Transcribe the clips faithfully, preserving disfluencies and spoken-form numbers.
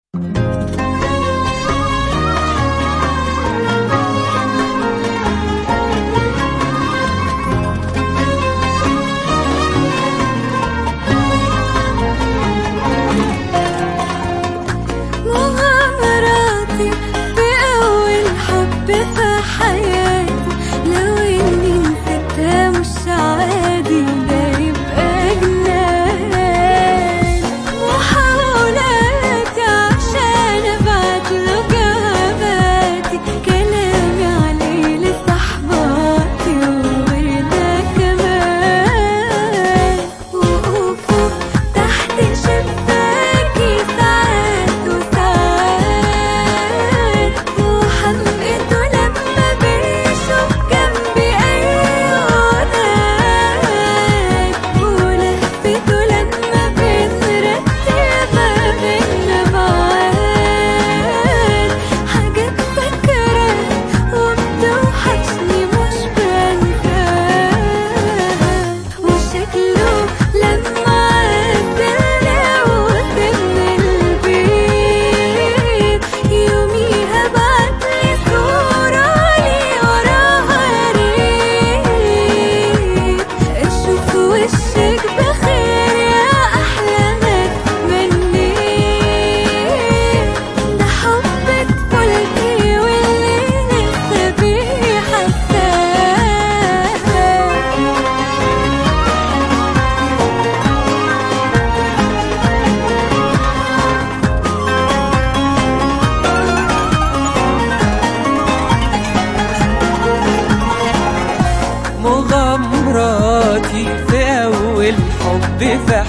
مغامراتي في أول حب في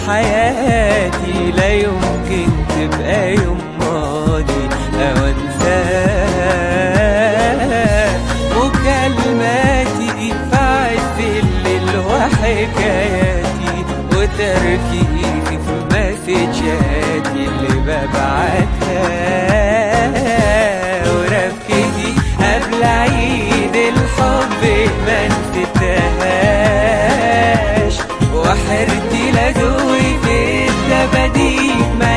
حياتي لا يمكن تبقى يوم ماضي أو أنساه. مكالماتي في عز الليل وحكاياتي وتركيزي في مسجاتي اللي ببعتها ورفكتي قبل عيد الحب ما نسيتهاش وحرتي لدوري في الدباديب ما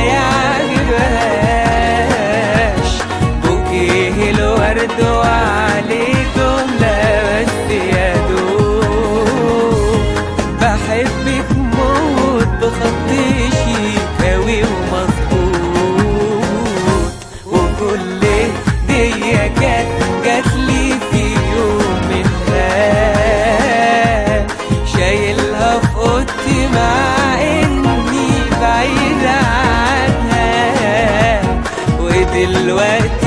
يعجبهاش. بوكيه الورد وعليكم لا بس يا دوب بحبك موت بخط شيك أوي ومظبوط. وكل هدية كانت جاتلي في يوم منها شايلها في اوضتي مع اني بعيد عنها ودلوقتي